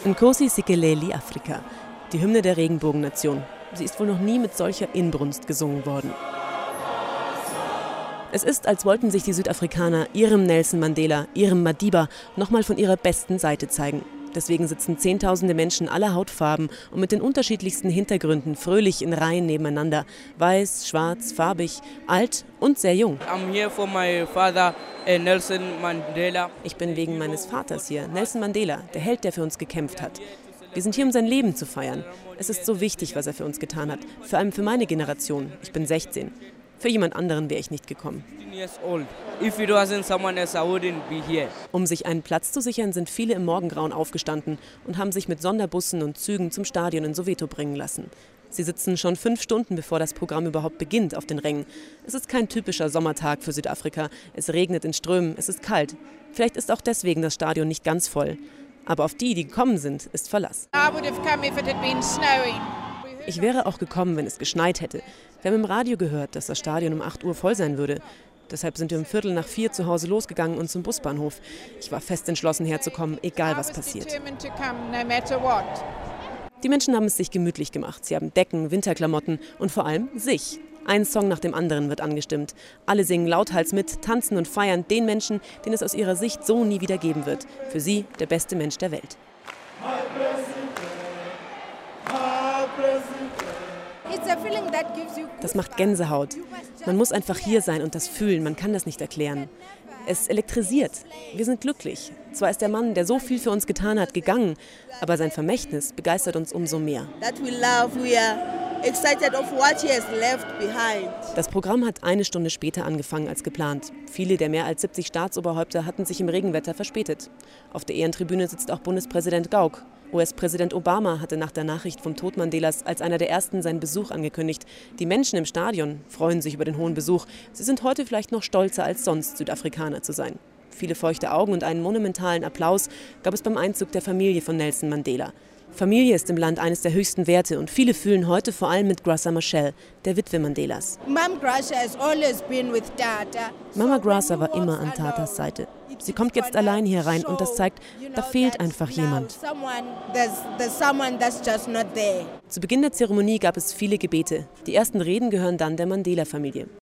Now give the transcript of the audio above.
Nkosi Sikeleli, Afrika, die Hymne der Regenbogennation. Sie ist wohl noch nie mit solcher Inbrunst gesungen worden. Es ist, als wollten sich die Südafrikaner ihrem Nelson Mandela, ihrem Madiba, nochmal von ihrer besten Seite zeigen. Deswegen sitzen Zehntausende Menschen aller Hautfarben und mit den unterschiedlichsten Hintergründen fröhlich in Reihen nebeneinander. Weiß, schwarz, farbig, alt und sehr jung. Ich bin wegen meines Vaters hier, Nelson Mandela, der Held, der für uns gekämpft hat. Wir sind hier, um sein Leben zu feiern. Es ist so wichtig, was er für uns getan hat. Vor allem für meine Generation. Ich bin 16. Für jemand anderen wäre ich nicht gekommen. Um sich einen Platz zu sichern, sind viele im Morgengrauen aufgestanden und haben sich mit Sonderbussen und Zügen zum Stadion in Soweto bringen lassen. Sie sitzen schon 5 Stunden, bevor das Programm überhaupt beginnt, auf den Rängen. Es ist kein typischer Sommertag für Südafrika. Es regnet in Strömen, es ist kalt. Vielleicht ist auch deswegen das Stadion nicht ganz voll. Aber auf die gekommen sind, ist Verlass. Ich wäre auch gekommen, wenn es geschneit hätte. Wir haben im Radio gehört, dass das Stadion um 8 Uhr voll sein würde. Deshalb sind wir um 3:45 zu Hause losgegangen und zum Busbahnhof. Ich war fest entschlossen, herzukommen, egal was passiert. Die Menschen haben es sich gemütlich gemacht. Sie haben Decken, Winterklamotten und vor allem sich. Ein Song nach dem anderen wird angestimmt. Alle singen lauthals mit, tanzen und feiern den Menschen, den es aus ihrer Sicht so nie wieder geben wird. Für sie der beste Mensch der Welt. Das macht Gänsehaut. Man muss einfach hier sein und das fühlen, man kann das nicht erklären. Es elektrisiert. Wir sind glücklich. Zwar ist der Mann, der so viel für uns getan hat, gegangen, aber sein Vermächtnis begeistert uns umso mehr. Das Programm hat 1 Stunde später angefangen als geplant. Viele der mehr als 70 Staatsoberhäupter hatten sich im Regenwetter verspätet. Auf der Ehrentribüne sitzt auch Bundespräsident Gauck. US-Präsident Obama hatte nach der Nachricht vom Tod Mandelas als einer der ersten seinen Besuch angekündigt. Die Menschen im Stadion freuen sich über den hohen Besuch. Sie sind heute vielleicht noch stolzer als sonst, Südafrikaner zu sein. Viele feuchte Augen und einen monumentalen Applaus gab es beim Einzug der Familie von Nelson Mandela. Familie ist im Land eines der höchsten Werte und viele fühlen heute vor allem mit Graça Machel, der Witwe Mandelas. Mama Graça war immer an Tatas Seite. Sie kommt jetzt allein hier rein und das zeigt, da fehlt einfach jemand. Zu Beginn der Zeremonie gab es viele Gebete. Die ersten Reden gehören dann der Mandela-Familie.